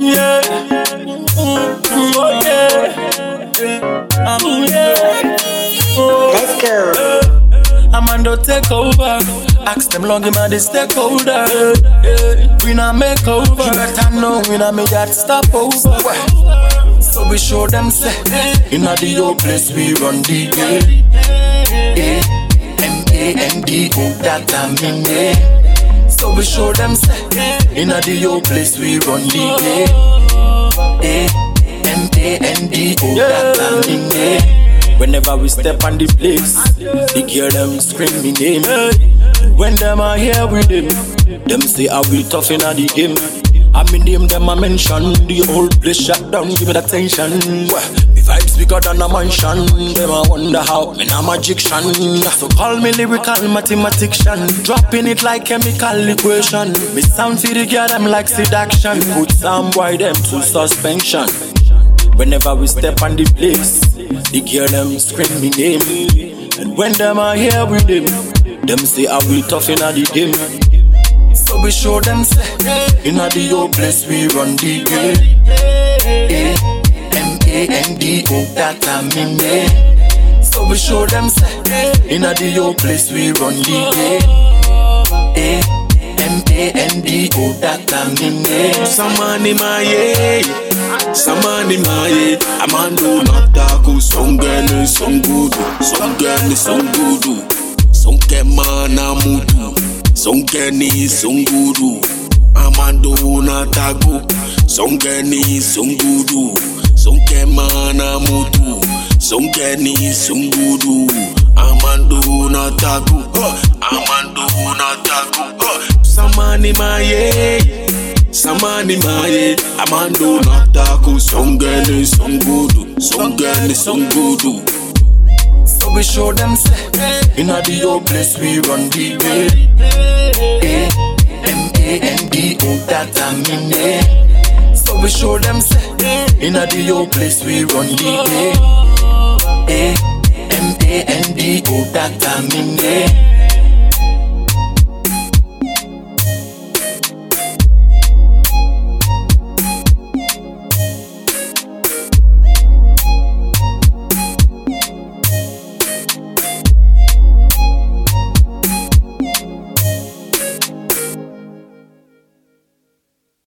Yeah. Oh yeah. Yeah. Let's go. I'm under takeover. Ask them long him and the stakeholder. We not make over. You better know we not make that stop over. So we show them say, inna the old place we run the game. A-M-A-N-D-O, that I mean it. So we show them say, inna the old place we run the game. A-M-A-N-D-O, that I mean it. Whenever we step on the place, the girl them scream me name. When them are here with them say I will tough in the game. I mean name them I mention, the whole place shut down, give it attention. The vibes bigger than a mansion. Them I wonder how, me a magician. So call me lyrical mathematician, dropping it like chemical equation. Me sound for the girl them like seduction. Put some boy them to suspension. Whenever we step on the place, the girl them scream me name. And when them are here with them say I will tough in the game. So we show them say, inna the old place we run the game. A-M-A-N-D-O, that I mean it. So we show them say, inna the old place we run the game. A-M-A-N-D-O, that I mean it. Samani maye, samani maye. Amando nataku songene songudu, songene songudu, sonkemana mudu, songeni songudu. Amando nataku songeni songudu, sonkemana mudu, songeni songudu. Amando nataku, amando nataku. Samani maye, samani maye. Amando nataku songeni songudu, songeni songudu. So we show them say, inna the old place we run the game. A-M-A-N-D-O, that I mean it. So we show them say, inna the old place we run the game. A-M-A-N-D-O, that I mean it.